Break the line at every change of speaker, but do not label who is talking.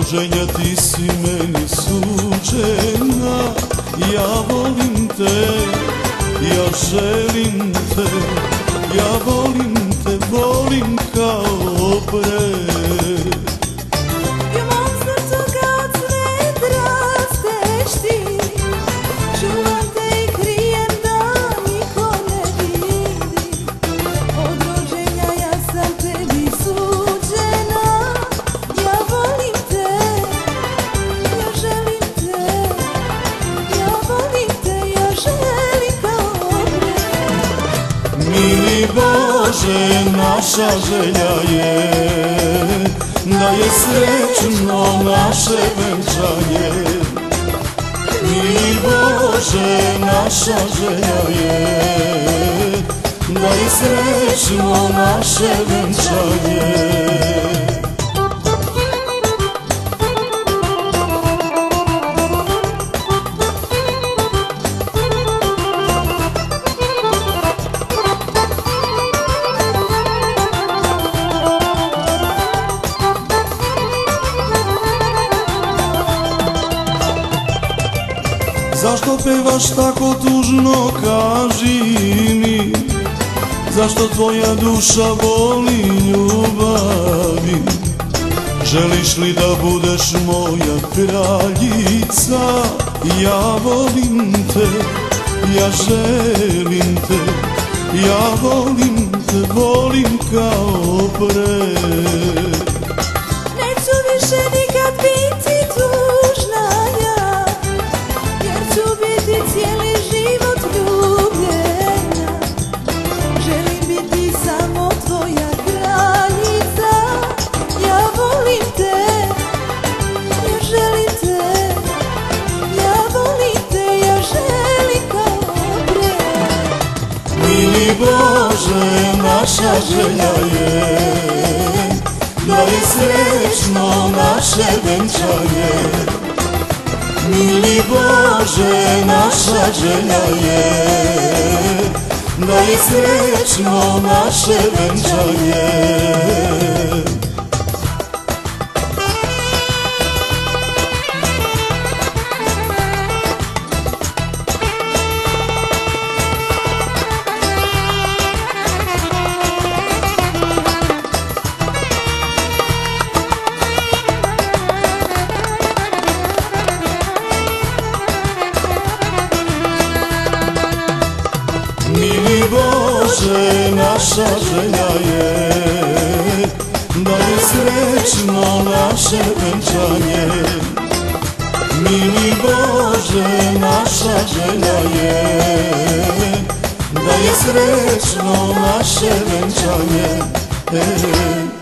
rođenja ti si meni suđena. Ja volim te, ja želim te, ja volim te, volim kao pre.
I u mom srcu kao cvet rasteš ti, čuvam te i krijem da niko ne vidi. Od rođenja ja sam tebi suđena. Ja volim te, ja želim te, ja volim te, ja želim kao pre.
Mili Bože, naša želja je da je srećno naše venčanje. Mili Bože, naša želja je da je srećno naše venčanje. Zašto pevaš tako tužno, kaži mi? Zašto tvoja duša voli ljubavi? Želiš li da budeš moja kraljica? Ja volim te, ja želim te, ja volim te, volim kao pre.
Neću više nikad biti tužna ja, jer ću biti cijeli život ljubljena. Želim biti samo tvoja kraljica. Ja volim te, ja želim te, ja volim te, ja želim kao pre.
Mili Bože, naša želja je da je srećno naše venčanje. Mili Bože, naša želja je da je srećno naše venčanje. Mili Bože, naša želja je da je srećno naše venčanje. Mili Bože, naša želja je da je srećno naše venčanje.